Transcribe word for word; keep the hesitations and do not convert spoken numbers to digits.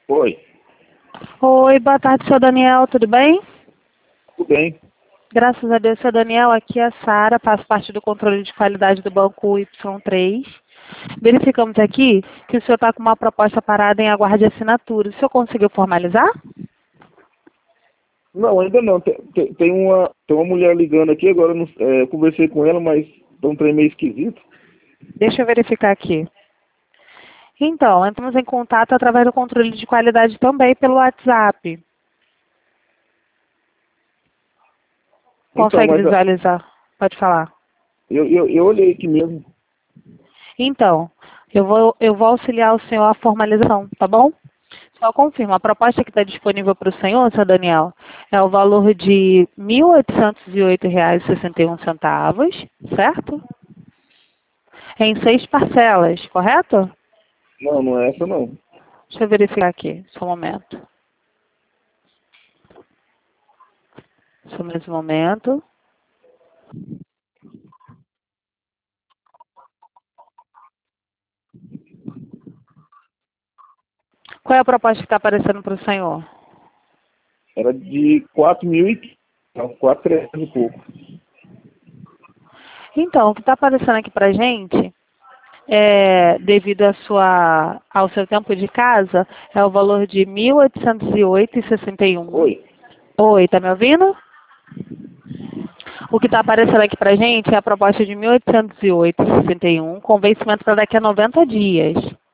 Oi, Oi, boa tarde, seu Daniel, tudo bem? tudo bem? Graças a Deus, seu Daniel, aqui é a Sara, faço parte do controle de qualidade do banco Y três. Verificamos aqui que o senhor está com uma proposta parada em aguarde de assinatura. O senhor conseguiu formalizar? Não, ainda não. Tem, tem, tem uma, tem uma mulher ligando aqui, agora eu, não, é, eu conversei com ela, mas tá um trem meio esquisito. Deixa eu verificar aqui. Então, entramos em contato através do controle de qualidade também pelo WhatsApp. Então, Consegue mas a- visualizar? Pode falar. eu, eu, eu olhei aqui mesmo. Então, eu vou, eu vou auxiliar o senhor a formalização, tá bom? Só confirma, a proposta que está disponível para o senhor, seu Daniel, é o valor de mil oitocentos e oito reais e sessenta e um centavos, certo? Em seis parcelas, correto? Não, não é essa não. Deixa eu verificar aqui, só um momento. Só mais um momento. Qual é a proposta que está aparecendo para o senhor? Era de quatro mil e não, quatro mil e trezentos e pouco. Então, o que está aparecendo aqui para a gente, é, devido à sua, ao seu tempo de casa, é o valor de mil oitocentos e oito reais e sessenta e um. Oi, Oi, tá me ouvindo? O que está aparecendo aqui para a gente é a proposta de mil oitocentos e oito reais e sessenta e um, com vencimento para daqui a noventa dias.